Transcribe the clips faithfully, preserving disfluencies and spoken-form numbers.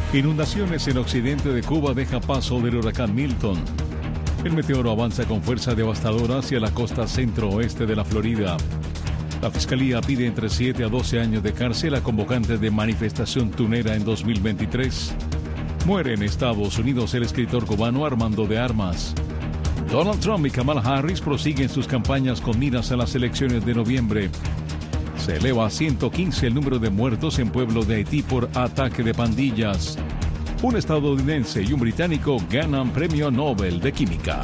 Inundaciones en occidente de Cuba deja paso del huracán Milton. El meteoro avanza con fuerza devastadora hacia la costa centro-oeste de la Florida. La Fiscalía pide entre siete a doce años de cárcel a convocantes de manifestación tunera en dos mil veintitrés. Muere en Estados Unidos el escritor cubano Armando de Armas. Donald Trump y Kamala Harris prosiguen sus campañas con miras a las elecciones de noviembre. Se eleva a ciento quince el número de muertos en pueblo de Haití por ataque de pandillas. Un estadounidense y un británico ganan premio Nobel de Química.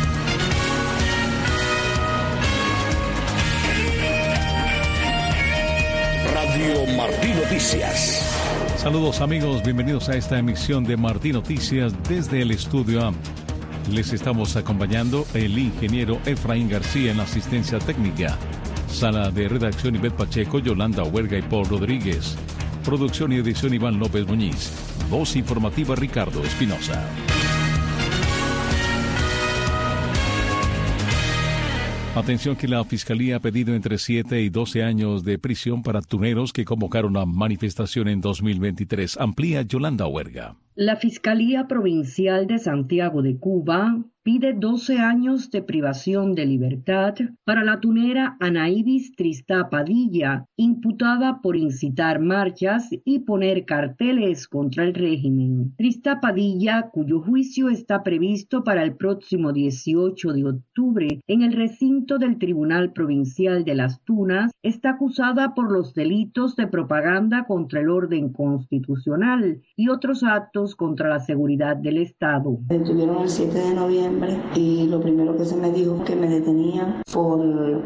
Radio Martí Noticias. Saludos amigos, bienvenidos a esta emisión de Martí Noticias desde el estudio A. Les estamos acompañando el ingeniero Efraín García en la asistencia técnica. Sala de redacción Ivette Pacheco, Yolanda Huerga y Paul Rodríguez. Producción y edición Iván López Muñiz. Voz informativa Ricardo Espinosa. Atención que la Fiscalía ha pedido entre siete y doce años de prisión para tuneros que convocaron a manifestación en dos mil veintitrés. Amplía Yolanda Huerga. La Fiscalía Provincial de Santiago de Cuba pide doce años de privación de libertad para la tunera Anaíbis Tristá Padilla, imputada por incitar marchas y poner carteles contra el régimen. Tristá Padilla, cuyo juicio está previsto para el próximo dieciocho de octubre en el recinto del Tribunal Provincial de Las Tunas, está acusada por los delitos de propaganda contra el orden constitucional y otros actos contra la seguridad del Estado. Me detuvieron el siete de noviembre y lo primero que se me dijo que me detenían por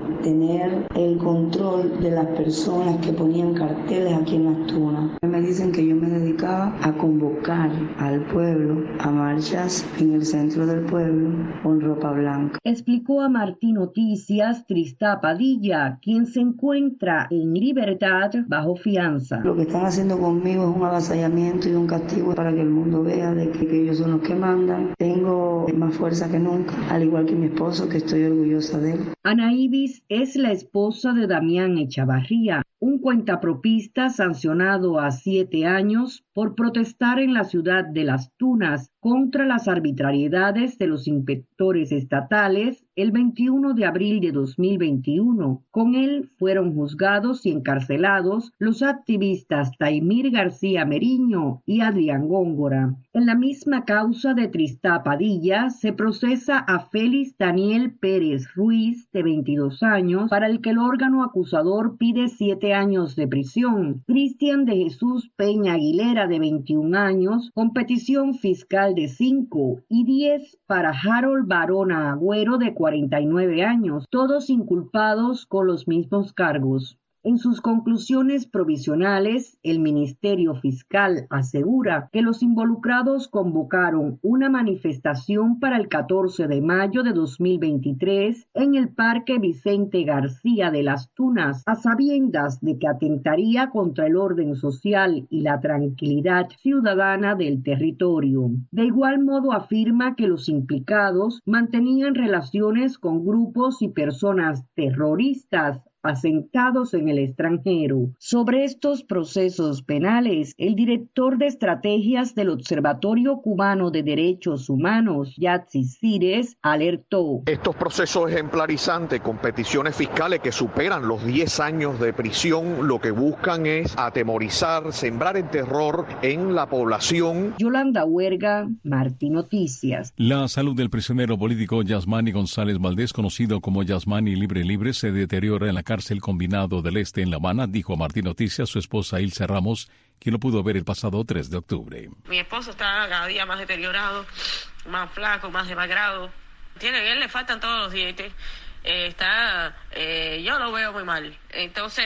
tener el control de las personas que ponían carteles aquí en Las Tunas. Me dicen que yo me dedicaba a convocar al pueblo a marchas en el centro del pueblo con ropa blanca. Explicó a Martí Noticias Tristá Padilla, quien se encuentra en libertad bajo fianza. Lo que están haciendo conmigo es un avasallamiento y un castigo para que el mundo vea de que, que ellos son los que mandan. Tengo más fuerza que nunca, al igual que mi esposo, que estoy orgullosa de él. Anaíbis es la esposa de Damián Echavarría, un cuentapropista sancionado a siete años por protestar en la ciudad de Las Tunas contra las arbitrariedades de los inspectores estatales el veintiuno de abril de dos mil veintiuno. Con él fueron juzgados y encarcelados los activistas Taimir García Meriño y Adrián Góngora. En la misma causa de Tristá Padilla se procesa a Félix Daniel Pérez Ruiz, de veintidós años, para el que el órgano acusador pide siete años de prisión. Cristian de Jesús Peña Aguilera, de veintiún años, con petición fiscal de cinco, y diez para Harold Barona Agüero, de cuarenta y nueve años, todos inculpados con los mismos cargos. En sus conclusiones provisionales, el Ministerio Fiscal asegura que los involucrados convocaron una manifestación para el catorce de mayo de dos mil veintitrés en el Parque Vicente García de Las Tunas, a sabiendas de que atentaría contra el orden social y la tranquilidad ciudadana del territorio. De igual modo afirma que los implicados mantenían relaciones con grupos y personas terroristas asentados en el extranjero. Sobre estos procesos penales, el director de estrategias del Observatorio Cubano de Derechos Humanos, Yatsi Cires, alertó. Estos procesos ejemplarizantes con peticiones fiscales que superan los diez años de prisión, lo que buscan es atemorizar, sembrar el terror en la población. Yolanda Huerga, Martí Noticias. La salud del prisionero político Yasmani González Valdés, conocido como Yasmani Libre Libre, se deteriora en la cárcel Combinado del Este en La Habana, dijo a Martí Noticias su esposa Ilse Ramos, quien lo pudo ver el pasado tres de octubre. Mi esposo está cada día más deteriorado, más flaco, más demacrado. Tiene, a él le faltan todos los dientes. Eh, está, eh, yo lo veo muy mal. Entonces,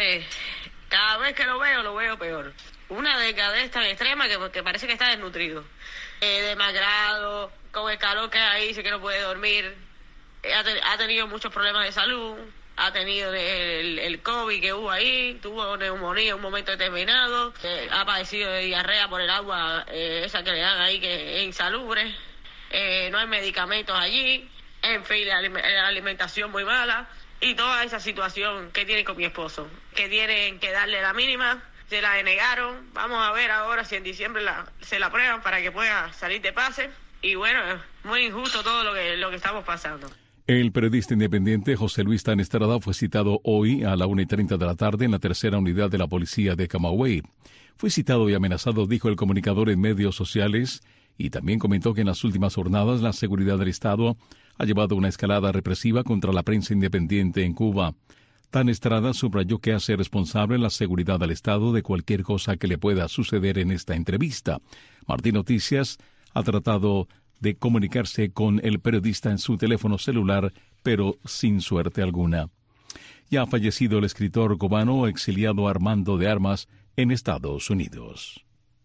cada vez que lo veo, lo veo peor. Una decadez tan extrema que, que parece que está desnutrido. Eh, demacrado, con el calor que hay, dice que no puede dormir. Eh, ha, te, ha tenido muchos problemas de salud. Ha tenido el, el COVID que hubo ahí, tuvo neumonía en un momento determinado, eh, ha padecido de diarrea por el agua eh, esa que le dan ahí que es insalubre, eh, no hay medicamentos allí, en fin, la, la alimentación muy mala y toda esa situación que tiene con mi esposo, que tienen que darle la mínima se la denegaron. Vamos a ver ahora si en diciembre la, se la aprueban para que pueda salir de pase. Y bueno, muy injusto todo lo que, lo que estamos pasando. El periodista independiente José Luis Tan Estrada fue citado hoy a la una y treinta de la tarde en la tercera unidad de la policía de Camagüey. Fue citado y amenazado, dijo el comunicador en medios sociales, y también comentó que en las últimas jornadas la seguridad del Estado ha llevado una escalada represiva contra la prensa independiente en Cuba. Tan Estrada subrayó que hace responsable la seguridad del Estado de cualquier cosa que le pueda suceder en esta entrevista. Martín Noticias ha tratado de comunicarse con el periodista en su teléfono celular, pero sin suerte alguna. Ya ha fallecido el escritor cubano exiliado Armando de Armas en Estados Unidos.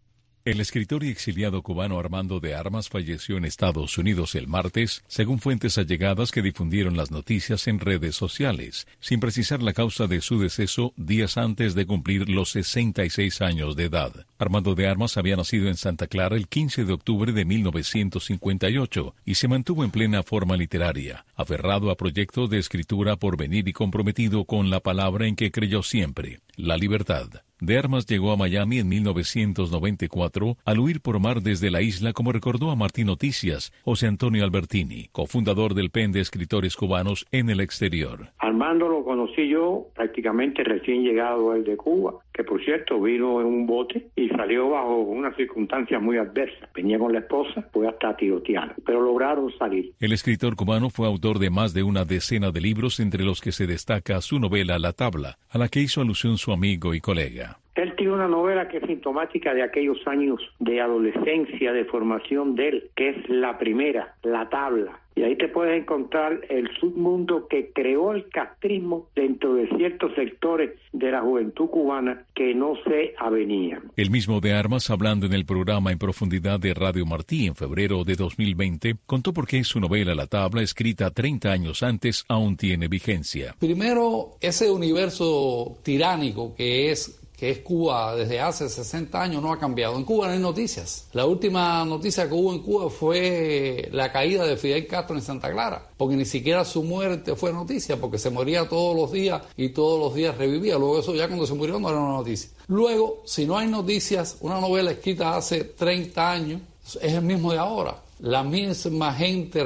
El escritor y exiliado cubano Armando de Armas falleció en Estados Unidos el martes, según fuentes allegadas que difundieron las noticias en redes sociales, sin precisar la causa de su deceso días antes de cumplir los sesenta y seis años de edad. Armando de Armas había nacido en Santa Clara el quince de octubre de mil novecientos cincuenta y ocho y se mantuvo en plena forma literaria, aferrado a proyectos de escritura por venir y comprometido con la palabra en que creyó siempre, la libertad. De Armas llegó a Miami en mil novecientos noventa y cuatro al huir por mar desde la isla, como recordó a Martín Noticias José Antonio Albertini, cofundador del Pen de Escritores Cubanos en el Exterior. Armando lo conocí yo prácticamente recién llegado él de Cuba, que por cierto vino en un bote y salió bajo unas circunstancias muy adversas. Venía con la esposa, fue hasta tirotear, pero lograron salir. El escritor cubano fue autor de más de una decena de libros, entre los que se destaca su novela La Tabla, a la que hizo alusión su amigo y colega. Él tiene una novela que es sintomática de aquellos años de adolescencia, de formación de él, que es la primera, La Tabla. Y ahí te puedes encontrar el submundo que creó el castrismo dentro de ciertos sectores de la juventud cubana que no se avenían. El mismo de Armas, hablando en el programa En Profundidad de Radio Martí en febrero de dos mil veinte, contó por qué su novela La Tabla, escrita treinta años antes, aún tiene vigencia. Primero, ese universo tiránico que es que es Cuba desde hace sesenta años, no ha cambiado. En Cuba no hay noticias. La última noticia que hubo en Cuba fue la caída de Fidel Castro en Santa Clara, porque ni siquiera su muerte fue noticia, porque se moría todos los días y todos los días revivía. Luego eso ya cuando se murió no era una noticia. Luego, si no hay noticias, una novela escrita hace treinta años es el mismo de ahora. La misma gente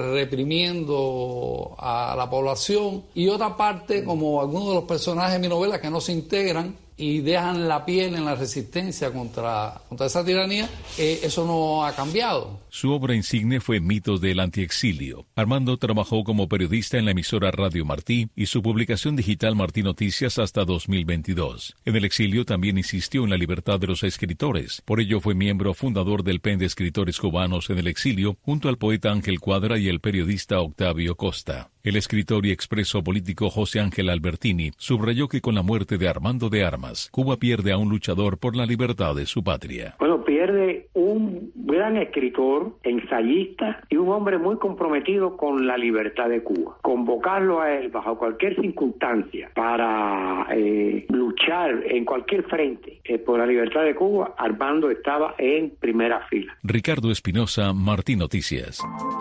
reprimiendo a la población y otra parte, como algunos de los personajes de mi novela que no se integran y dejan la piel en la resistencia contra, contra esa tiranía, eh, eso no ha cambiado. Su obra insigne fue Mitos del Antiexilio. Armando trabajó como periodista en la emisora Radio Martí y su publicación digital Martí Noticias hasta dos mil veintidós. En el exilio también insistió en la libertad de los escritores. Por ello fue miembro fundador del Pen de Escritores Cubanos en el exilio, junto al poeta Ángel Cuadra y el periodista Octavio Costa. El escritor y expreso político José Ángel Albertini subrayó que con la muerte de Armando de Armas, Cuba pierde a un luchador por la libertad de su patria. Bueno, pierde un gran escritor, ensayista y un hombre muy comprometido con la libertad de Cuba. Convocarlo a él bajo cualquier circunstancia para eh, luchar en cualquier frente eh, por la libertad de Cuba, Armando estaba en primera fila. Ricardo Espinosa, Martí Noticias.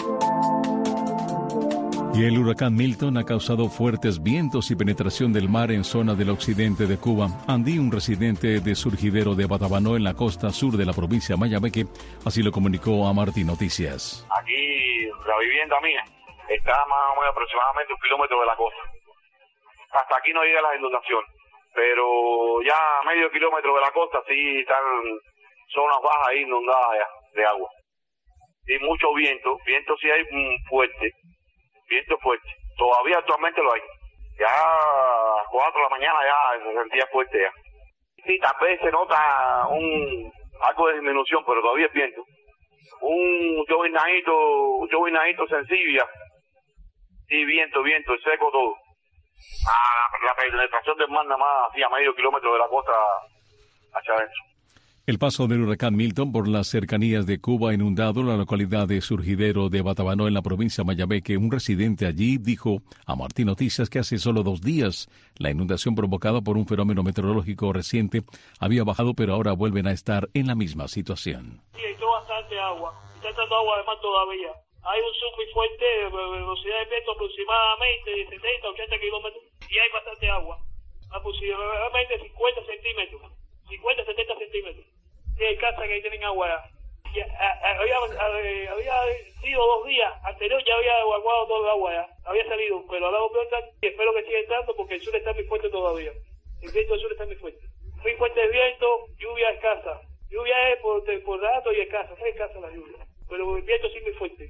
Y el huracán Milton ha causado fuertes vientos y penetración del mar en zona del occidente de Cuba. Andy, un residente de Surgidero de Batabanó en la costa sur de la provincia de Mayabeque, así lo comunicó a Martí Noticias. Aquí la vivienda mía está más o menos aproximadamente un kilómetro de la costa. Hasta aquí no llega la inundación, pero ya a medio kilómetro de la costa sí están zonas bajas ahí inundadas ya de agua. Y mucho viento, viento sí hay fuerte. Viento fuerte. Todavía actualmente lo hay. Ya a las cuatro de la mañana ya se sentía fuerte ya. Sí, tal vez se nota un algo de disminución, pero todavía es viento. Un llovinadito, un llovinadito sencillo. Sí, viento, viento, seco todo. Ah, la penetración del mar nada más así a medio kilómetro de la costa hacia adentro. El paso del huracán Milton por las cercanías de Cuba ha inundado la localidad de Surgidero de Batabanó en la provincia de Mayabeque. Un residente allí dijo a Martí Noticias que hace solo dos días la inundación provocada por un fenómeno meteorológico reciente había bajado, pero ahora vuelven a estar en la misma situación. Sí, hay bastante agua. Está entrando agua además todavía. Hay un sur muy fuerte, velocidad de viento aproximadamente de setenta, ochenta kilómetros y hay bastante agua. Aproximadamente cincuenta centímetros. cincuenta centímetros. que tienen agua. Ya, a, a, había, a, había sido dos días anterior, ya había evacuado todo el agua, ya. Había salido, pero ahora y espero que siga entrando porque el sur está muy fuerte todavía. El viento del sur está muy fuerte. Muy fuerte el viento, lluvia escasa. Lluvia es por, por rato y escasa, es escasa la lluvia. Pero el viento sí muy fuerte.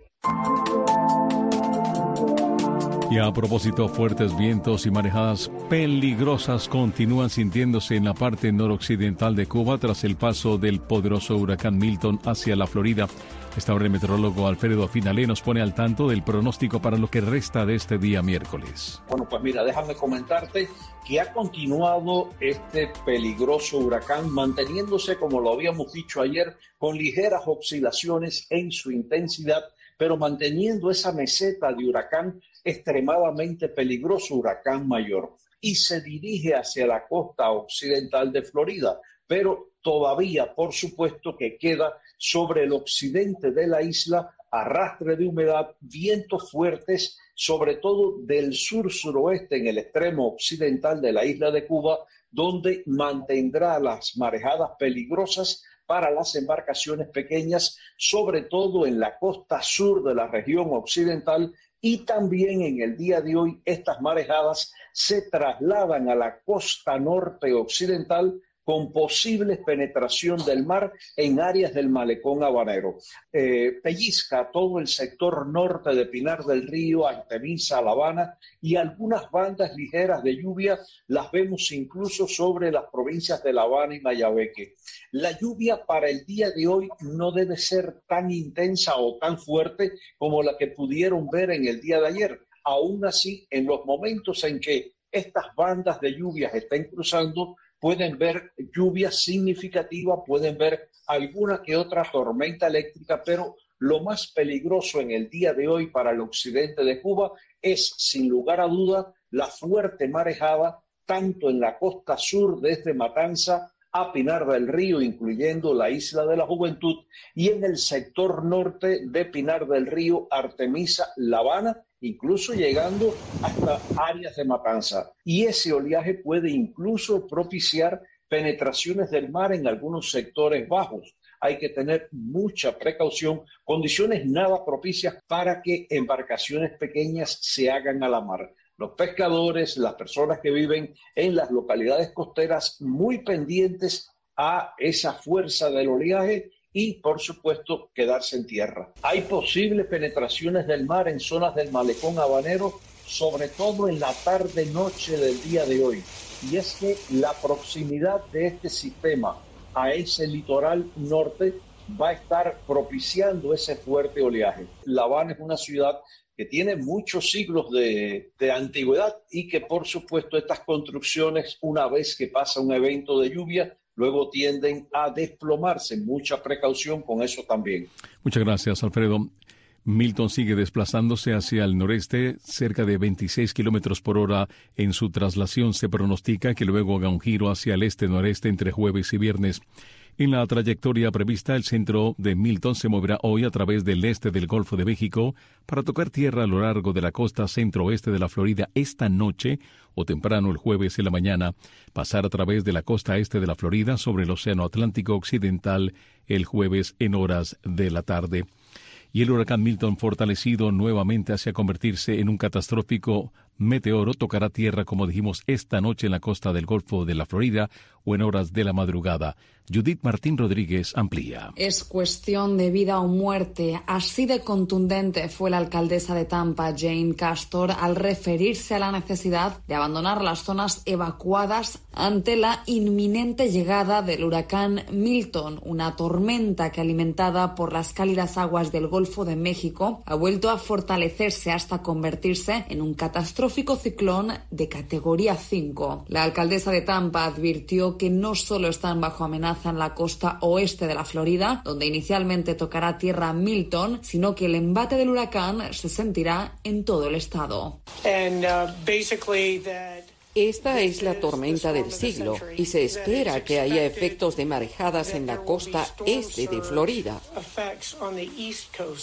Y a propósito, fuertes vientos y marejadas peligrosas continúan sintiéndose en la parte noroccidental de Cuba tras el paso del poderoso huracán Milton hacia la Florida. Esta hora el meteorólogo Alfredo Finalé nos pone al tanto del pronóstico para lo que resta de este día miércoles. Bueno, pues mira, déjame comentarte que ha continuado este peligroso huracán manteniéndose, como lo habíamos dicho ayer, con ligeras oscilaciones en su intensidad, pero manteniendo esa meseta de huracán extremadamente peligroso, huracán mayor, y se dirige hacia la costa occidental de Florida, pero todavía, por supuesto, que queda sobre el occidente de la isla arrastre de humedad, vientos fuertes, sobre todo del sur-suroeste en el extremo occidental de la isla de Cuba, donde mantendrá las marejadas peligrosas para las embarcaciones pequeñas, sobre todo en la costa sur de la región occidental. Y también en el día de hoy estas marejadas se trasladan a la costa norte occidental con posibles penetración del mar en áreas del malecón habanero. Eh, pellizca todo el sector norte de Pinar del Río, Artemisa, La Habana, y algunas bandas ligeras de lluvia las vemos incluso sobre las provincias de La Habana y Mayabeque. La lluvia para el día de hoy no debe ser tan intensa o tan fuerte como la que pudieron ver en el día de ayer. Aún así, en los momentos en que estas bandas de lluvias estén cruzando, pueden ver lluvia significativa, pueden ver alguna que otra tormenta eléctrica, pero lo más peligroso en el día de hoy para el occidente de Cuba es, sin lugar a duda, la fuerte marejada, tanto en la costa sur desde Matanza a Pinar del Río, incluyendo la Isla de la Juventud, y en el sector norte de Pinar del Río, Artemisa, La Habana, incluso llegando hasta áreas de Matanza. Y ese oleaje puede incluso propiciar penetraciones del mar en algunos sectores bajos. Hay que tener mucha precaución, condiciones nada propicias para que embarcaciones pequeñas se hagan a la mar. Los pescadores, las personas que viven en las localidades costeras, muy pendientes a esa fuerza del oleaje y, por supuesto, quedarse en tierra. Hay posibles penetraciones del mar en zonas del malecón habanero, sobre todo en la tarde-noche del día de hoy. Y es que la proximidad de este sistema a ese litoral norte va a estar propiciando ese fuerte oleaje. La Habana es una ciudad que tiene muchos siglos de, de antigüedad y que, por supuesto, estas construcciones, una vez que pasa un evento de lluvia, luego tienden a desplomarse. Mucha precaución con eso también. Muchas gracias, Alfredo. Milton sigue desplazándose hacia el noreste, cerca de veintiséis kilómetros por hora. En su traslación se pronostica que luego haga un giro hacia el este-noreste entre jueves y viernes. En la trayectoria prevista, el centro de Milton se moverá hoy a través del este del Golfo de México para tocar tierra a lo largo de la costa centro-oeste de la Florida esta noche o temprano el jueves en la mañana, pasar a través de la costa este de la Florida sobre el Océano Atlántico Occidental el jueves en horas de la tarde. Y el huracán Milton, fortalecido nuevamente hacia convertirse en un catastrófico meteoro, tocará tierra, como dijimos, esta noche en la costa del Golfo de la Florida o en horas de la madrugada. Judith Martín Rodríguez amplía. Es cuestión de vida o muerte. Así de contundente fue la alcaldesa de Tampa, Jane Castor, al referirse a la necesidad de abandonar las zonas evacuadas ante la inminente llegada del huracán Milton, una tormenta que, alimentada por las cálidas aguas del Golfo de México, ha vuelto a fortalecerse hasta convertirse en un catastrófico ciclón de categoría cinco. La alcaldesa de Tampa advirtió que no solo están bajo amenaza en la costa oeste de la Florida, donde inicialmente tocará tierra Milton, sino que el embate del huracán se sentirá en todo el estado. And, uh, basically that... Esta es la tormenta del siglo y se espera que haya efectos de marejadas en la costa este de Florida.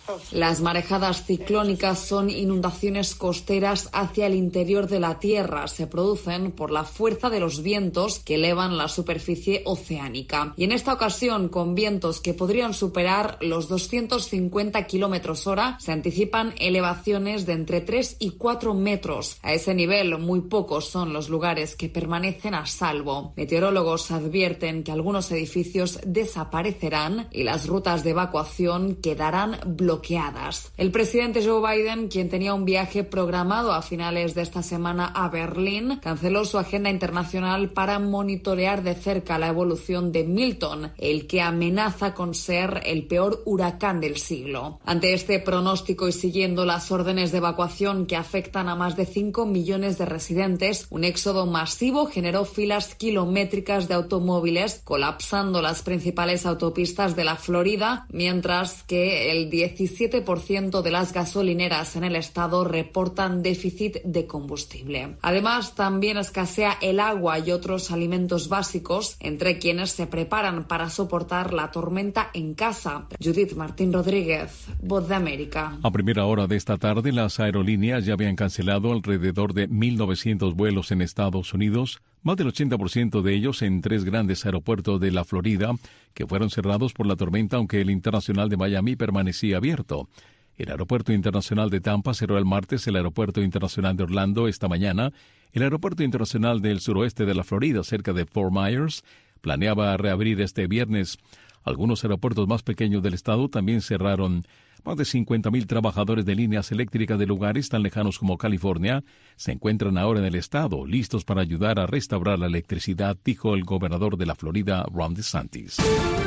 Las marejadas ciclónicas son inundaciones costeras hacia el interior de la Tierra. Se producen por la fuerza de los vientos que elevan la superficie oceánica. Y en esta ocasión, con vientos que podrían superar los doscientos cincuenta kilómetros hora, se anticipan elevaciones de entre tres y cuatro metros. A ese nivel, muy pocos son los lugares que permanecen a salvo. Meteorólogos advierten que algunos edificios desaparecerán y las rutas de evacuación quedarán bloqueadas. bloqueadas. El presidente Joe Biden, quien tenía un viaje programado a finales de esta semana a Berlín, canceló su agenda internacional para monitorear de cerca la evolución de Milton, el que amenaza con ser el peor huracán del siglo. Ante este pronóstico y siguiendo las órdenes de evacuación que afectan a más de cinco millones de residentes, un éxodo masivo generó filas kilométricas de automóviles, colapsando las principales autopistas de la Florida, mientras que el diecisiete por ciento de las gasolineras en el estado reportan déficit de combustible. Además, también escasea el agua y otros alimentos básicos, entre quienes se preparan para soportar la tormenta en casa. Judith Martín Rodríguez, Voz de América. A primera hora de esta tarde, las aerolíneas ya habían cancelado alrededor de mil novecientos vuelos en Estados Unidos, más del ochenta por ciento de ellos en tres grandes aeropuertos de la Florida, que fueron cerrados por la tormenta, aunque el internacional de Miami permanecía abierto. El aeropuerto internacional de Tampa cerró el martes, el aeropuerto internacional de Orlando esta mañana, el aeropuerto internacional del suroeste de la Florida, cerca de Fort Myers, planeaba reabrir este viernes. Algunos aeropuertos más pequeños del estado también cerraron. Más de cincuenta mil trabajadores de líneas eléctricas de lugares tan lejanos como California se encuentran ahora en el estado, listos para ayudar a restaurar la electricidad, dijo el gobernador de la Florida, Ron DeSantis.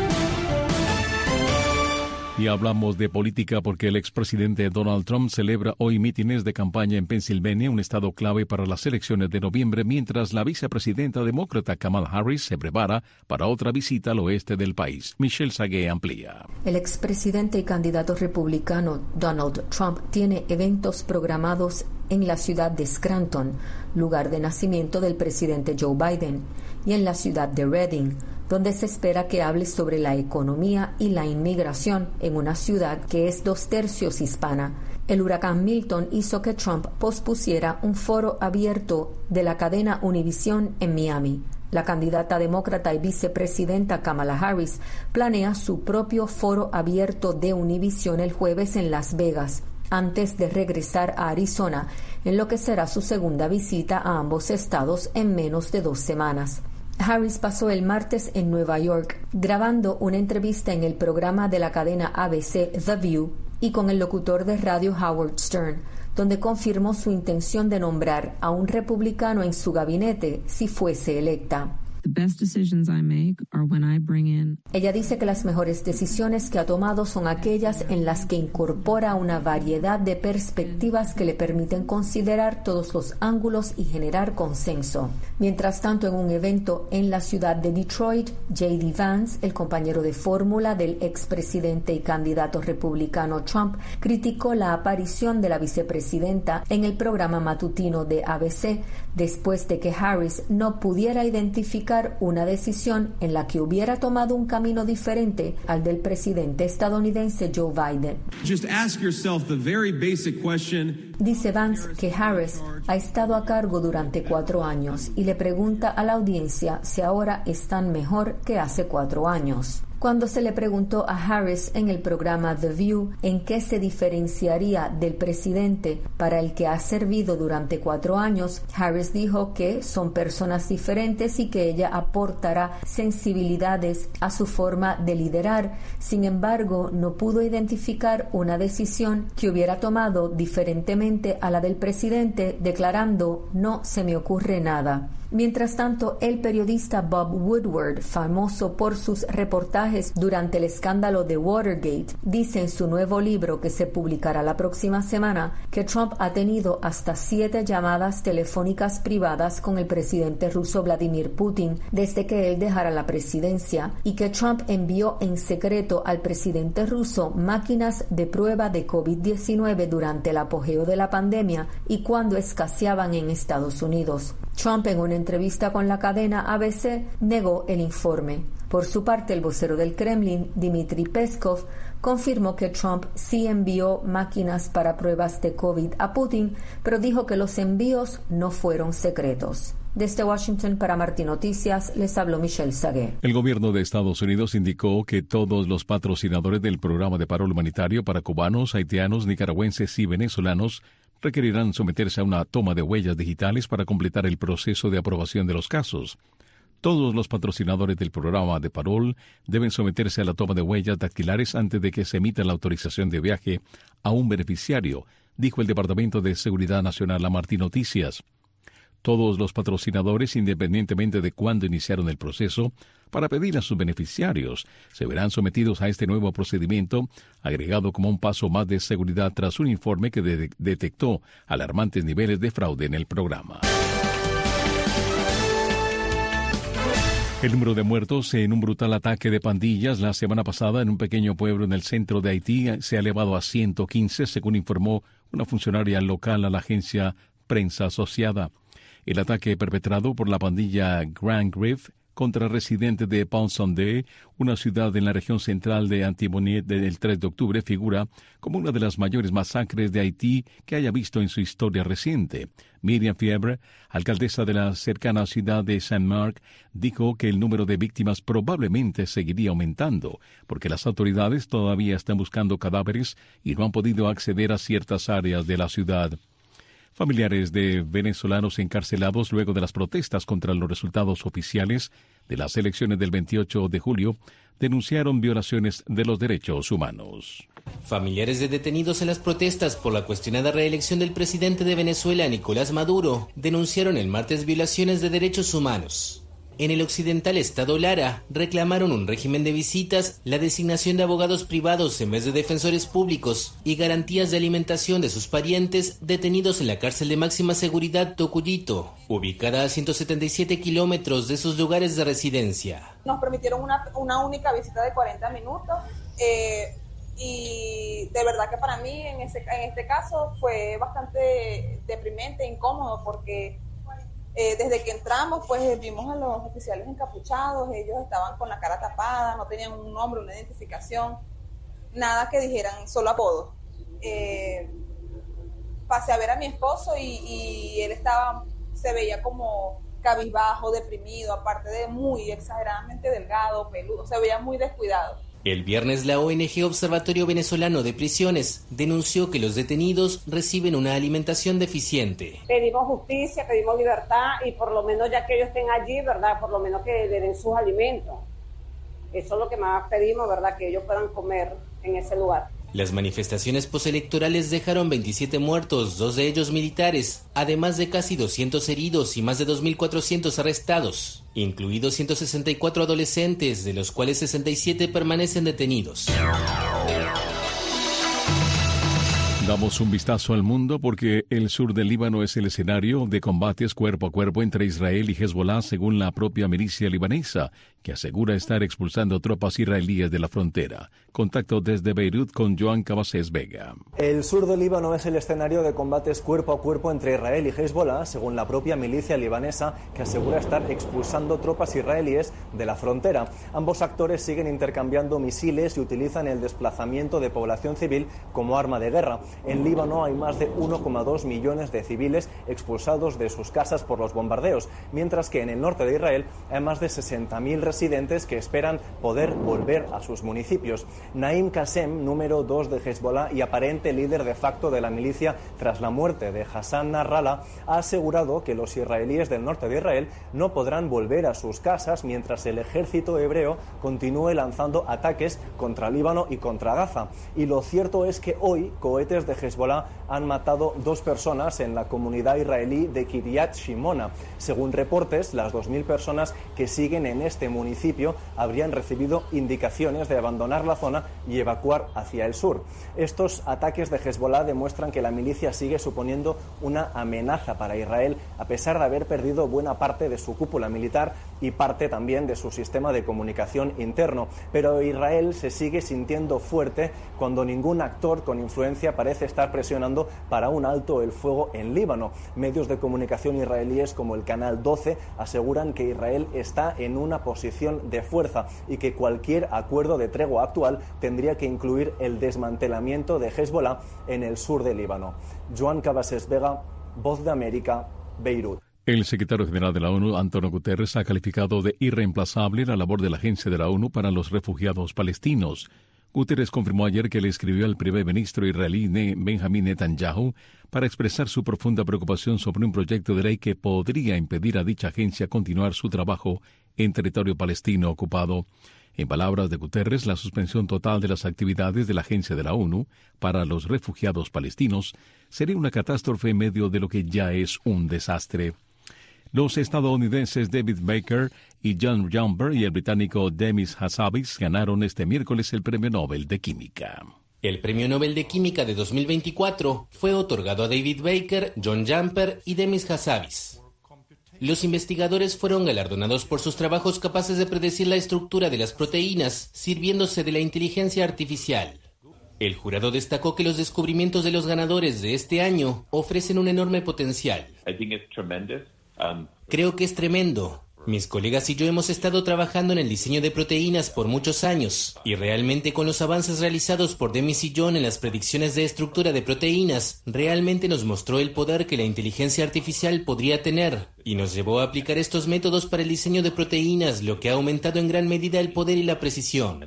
Y hablamos de política porque el expresidente Donald Trump celebra hoy mítines de campaña en Pensilvania, un estado clave para las elecciones de noviembre, mientras la vicepresidenta demócrata Kamala Harris se prepara para otra visita al oeste del país. Michelle Sagué amplía. El expresidente y candidato republicano Donald Trump tiene eventos programados en la ciudad de Scranton, lugar de nacimiento del presidente Joe Biden, y en la ciudad de Reading, donde se espera que hable sobre la economía y la inmigración en una ciudad que es dos tercios hispana. El huracán Milton hizo que Trump pospusiera un foro abierto de la cadena Univision en Miami. La candidata demócrata y vicepresidenta Kamala Harris planea su propio foro abierto de Univision el jueves en Las Vegas, antes de regresar a Arizona, en lo que será su segunda visita a ambos estados en menos de dos semanas. Harris pasó el martes en Nueva York, grabando una entrevista en el programa de la cadena A B C The View y con el locutor de radio Howard Stern, donde confirmó su intención de nombrar a un republicano en su gabinete si fuese electa. Ella dice que las mejores decisiones que ha tomado son aquellas en las que incorpora una variedad de perspectivas que le permiten considerar todos los ángulos y generar consenso. Mientras tanto, en un evento en la ciudad de Detroit, J D Vance, el compañero de fórmula del expresidente y candidato republicano Trump, criticó la aparición de la vicepresidenta en el programa matutino de A B C después de que Harris no pudiera identificar una decisión en la que hubiera tomado un camino diferente al del presidente estadounidense Joe Biden. Just ask yourself the very basic question. Dice Vance que Harris ha estado a cargo durante cuatro años y le pregunta a la audiencia si ahora están mejor que hace cuatro años. Cuando se le preguntó a Harris en el programa The View en qué se diferenciaría del presidente para el que ha servido durante cuatro años, Harris dijo que son personas diferentes y que ella aportará sensibilidades a su forma de liderar. Sin embargo, no pudo identificar una decisión que hubiera tomado diferentemente a la del presidente, declarando: "No se me ocurre nada". Mientras tanto, el periodista Bob Woodward, famoso por sus reportajes durante el escándalo de Watergate, dice en su nuevo libro que se publicará la próxima semana que Trump ha tenido hasta siete llamadas telefónicas privadas con el presidente ruso Vladimir Putin desde que él dejara la presidencia y que Trump envió en secreto al presidente ruso máquinas de prueba de COVID diecinueve durante el apogeo de la pandemia y cuando escaseaban en Estados Unidos. Trump, en una entrevista con la cadena A B C, negó el informe. Por su parte, el vocero del Kremlin, Dmitry Peskov, confirmó que Trump sí envió máquinas para pruebas de COVID a Putin, pero dijo que los envíos no fueron secretos. Desde Washington para Martín Noticias, les habló Michelle Sagué. El gobierno de Estados Unidos indicó que todos los patrocinadores del programa de paro humanitario para cubanos, haitianos, nicaragüenses y venezolanos requerirán someterse a una toma de huellas digitales para completar el proceso de aprobación de los casos. Todos los patrocinadores del programa de parol deben someterse a la toma de huellas dactilares antes de que se emita la autorización de viaje a un beneficiario, dijo el Departamento de Seguridad Nacional a Martín Noticias. Todos los patrocinadores, independientemente de cuándo iniciaron el proceso, para pedir a sus beneficiarios, se verán sometidos a este nuevo procedimiento, agregado como un paso más de seguridad tras un informe que de- detectó alarmantes niveles de fraude en el programa. El número de muertos en un brutal ataque de pandillas la semana pasada en un pequeño pueblo en el centro de Haití se ha elevado a ciento quince, según informó una funcionaria local a la agencia Prensa Asociada. El ataque perpetrado por la pandilla Grand Griffe contra residentes de Pont-Saint-Denis, una ciudad en la región central de Antibonite del tres de octubre, figura como una de las mayores masacres de Haití que haya visto en su historia reciente. Miriam Fiebre, alcaldesa de la cercana ciudad de Saint-Marc, dijo que el número de víctimas probablemente seguiría aumentando, porque las autoridades todavía están buscando cadáveres y no han podido acceder a ciertas áreas de la ciudad. Familiares de venezolanos encarcelados luego de las protestas contra los resultados oficiales de las elecciones del veintiocho de julio denunciaron violaciones de los derechos humanos. Familiares de detenidos en las protestas por la cuestionada reelección del presidente de Venezuela, Nicolás Maduro, denunciaron el martes violaciones de derechos humanos. En el occidental estado Lara, reclamaron un régimen de visitas, la designación de abogados privados en vez de defensores públicos y garantías de alimentación de sus parientes detenidos en la cárcel de máxima seguridad Tocuyito, ubicada a ciento setenta y siete kilómetros de sus lugares de residencia. Nos permitieron una, una única visita de cuarenta minutos eh, y de verdad que para mí en, ese, en este caso fue bastante deprimente, incómodo, porque Eh, desde que entramos, pues vimos a los oficiales encapuchados, ellos estaban con la cara tapada, no tenían un nombre, una identificación, nada que dijeran, solo apodo. Eh, pasé a ver a mi esposo y, y él estaba, se veía como cabizbajo, deprimido, aparte de muy exageradamente delgado, peludo, se veía muy descuidado. El viernes la O N G Observatorio Venezolano de Prisiones denunció que los detenidos reciben una alimentación deficiente. Pedimos justicia, pedimos libertad y por lo menos ya que ellos estén allí, ¿verdad? Por lo menos que le den sus alimentos. Eso es lo que más pedimos, ¿verdad? Que ellos puedan comer en ese lugar. Las manifestaciones postelectorales dejaron veintisiete muertos, dos de ellos militares, además de casi doscientos heridos y más de dos mil cuatrocientos arrestados, incluidos ciento sesenta y cuatro adolescentes, de los cuales sesenta y siete permanecen detenidos. Damos un vistazo al mundo porque el sur del Líbano es el escenario de combates cuerpo a cuerpo entre Israel y Hezbollah, según la propia milicia libanesa, que asegura estar expulsando tropas israelíes de la frontera. Contacto desde Beirut con Joan Cabasés Vega. El sur del Líbano es el escenario de combates cuerpo a cuerpo entre Israel y Hezbollah, según la propia milicia libanesa, que asegura estar expulsando tropas israelíes de la frontera. Ambos actores siguen intercambiando misiles y utilizan el desplazamiento de población civil como arma de guerra. En Líbano hay más de uno coma dos millones de civiles expulsados de sus casas por los bombardeos, mientras que en el norte de Israel hay más de sesenta mil residentes que esperan poder volver a sus municipios. Naim Qassem, número dos de Hezbollah y aparente líder de facto de la milicia tras la muerte de Hassan Nasrallah, ha asegurado que los israelíes del norte de Israel no podrán volver a sus casas mientras el ejército hebreo continúe lanzando ataques contra Líbano y contra Gaza. Y lo cierto es que hoy cohetes de Hezbollah han matado dos personas en la comunidad israelí de Kiryat Shimona. Según reportes, las dos mil personas que siguen en este municipio habrían recibido indicaciones de abandonar la zona y evacuar hacia el sur. Estos ataques de Hezbollah demuestran que la milicia sigue suponiendo una amenaza para Israel, a pesar de haber perdido buena parte de su cúpula militar y parte también de su sistema de comunicación interno. Pero Israel se sigue sintiendo fuerte cuando ningún actor con influencia parece estar presionando para un alto el fuego en Líbano. Medios de comunicación israelíes como el Canal doce aseguran que Israel está en una posición de fuerza y que cualquier acuerdo de tregua actual tendría que incluir el desmantelamiento de Hezbollah en el sur de Líbano. Joan Cabasés Vega, Voz de América, Beirut. El secretario general de la ONU, Antonio Guterres, ha calificado de irreemplazable la labor de la Agencia de la ONU para los Refugiados Palestinos. Guterres confirmó ayer que le escribió al primer ministro israelí Benjamín Netanyahu para expresar su profunda preocupación sobre un proyecto de ley que podría impedir a dicha agencia continuar su trabajo en territorio palestino ocupado. En palabras de Guterres, la suspensión total de las actividades de la Agencia de la ONU para los Refugiados Palestinos sería una catástrofe en medio de lo que ya es un desastre. Los estadounidenses David Baker y John Jumper y el británico Demis Hassabis ganaron este miércoles el Premio Nobel de Química. El Premio Nobel de Química de dos mil veinticuatro fue otorgado a David Baker, John Jumper y Demis Hassabis. Los investigadores fueron galardonados por sus trabajos capaces de predecir la estructura de las proteínas, sirviéndose de la inteligencia artificial. El jurado destacó que los descubrimientos de los ganadores de este año ofrecen un enorme potencial. Creo que es tremendo. Mis colegas y yo hemos estado trabajando en el diseño de proteínas por muchos años, y realmente con los avances realizados por Demis y John en las predicciones de estructura de proteínas, realmente nos mostró el poder que la inteligencia artificial podría tener, y nos llevó a aplicar estos métodos para el diseño de proteínas, lo que ha aumentado en gran medida el poder y la precisión.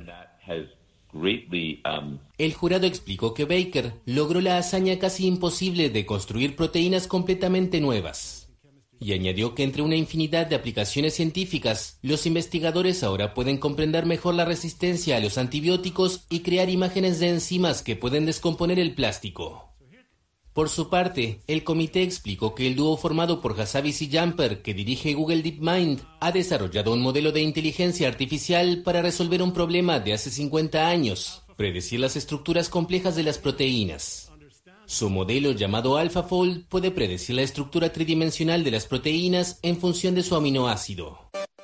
El jurado explicó que Baker logró la hazaña casi imposible de construir proteínas completamente nuevas. Y añadió que entre una infinidad de aplicaciones científicas, los investigadores ahora pueden comprender mejor la resistencia a los antibióticos y crear imágenes de enzimas que pueden descomponer el plástico. Por su parte, el comité explicó que el dúo formado por Hassabis y Jumper, que dirige Google DeepMind, ha desarrollado un modelo de inteligencia artificial para resolver un problema de hace cincuenta años, predecir las estructuras complejas de las proteínas. Su modelo, llamado AlphaFold, puede predecir la estructura tridimensional de las proteínas en función de su aminoácido.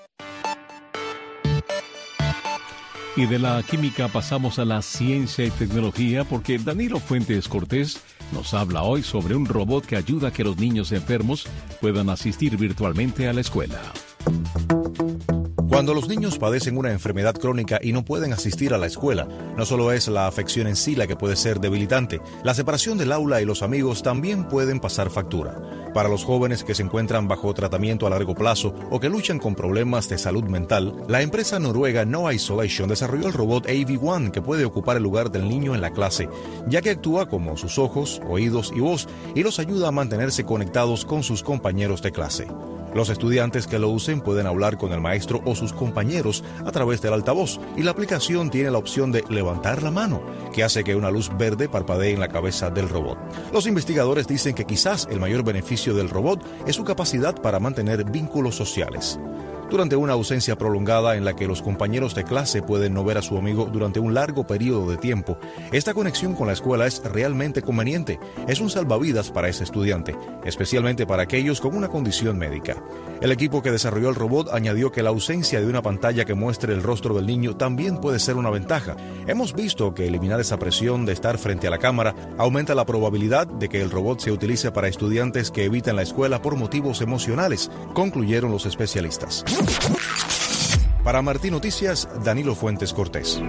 Y de la química pasamos a la ciencia y tecnología porque Danilo Fuentes Cortés nos habla hoy sobre un robot que ayuda a que los niños enfermos puedan asistir virtualmente a la escuela. Cuando los niños padecen una enfermedad crónica y no pueden asistir a la escuela, no solo es la afección en sí la que puede ser debilitante, la separación del aula y los amigos también pueden pasar factura. Para los jóvenes que se encuentran bajo tratamiento a largo plazo o que luchan con problemas de salud mental, la empresa noruega No Isolation desarrolló el robot A V uno que puede ocupar el lugar del niño en la clase, ya que actúa como sus ojos, oídos y voz y los ayuda a mantenerse conectados con sus compañeros de clase. Los estudiantes que lo usen pueden hablar con el maestro o sus compañeros a través del altavoz y la aplicación tiene la opción de levantar la mano, que hace que una luz verde parpadee en la cabeza del robot. Los investigadores dicen que quizás el mayor beneficio del robot es su capacidad para mantener vínculos sociales. Durante una ausencia prolongada en la que los compañeros de clase pueden no ver a su amigo durante un largo periodo de tiempo, esta conexión con la escuela es realmente conveniente. Es un salvavidas para ese estudiante, especialmente para aquellos con una condición médica. El equipo que desarrolló el robot añadió que la ausencia de una pantalla que muestre el rostro del niño también puede ser una ventaja. Hemos visto que eliminar esa presión de estar frente a la cámara aumenta la probabilidad de que el robot se utilice para estudiantes que evitan la escuela por motivos emocionales, concluyeron los especialistas. Para Martín Noticias, Danilo Fuentes Cortés.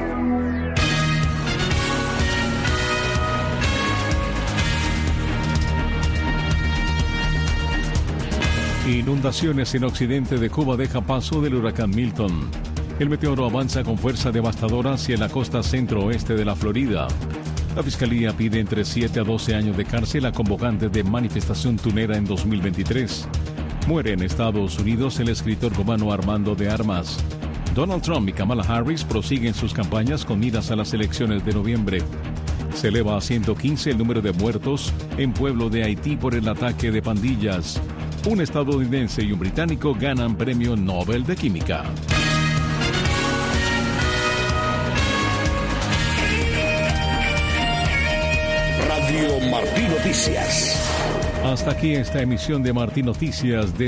Inundaciones en occidente de Cuba deja paso del huracán Milton. El meteoro avanza con fuerza devastadora hacia la costa centro-oeste de la Florida. La Fiscalía pide entre siete a doce años de cárcel a convocantes de manifestación tunera en dos mil veintitrés. Muere en Estados Unidos el escritor cubano Armando de Armas. Donald Trump y Kamala Harris prosiguen sus campañas con miras a las elecciones de noviembre. Se eleva a ciento quince el número de muertos en pueblo de Haití por el ataque de pandillas. Un estadounidense y un británico ganan premio Nobel de Química. Radio Martí Noticias. Hasta aquí esta emisión de Martí Noticias de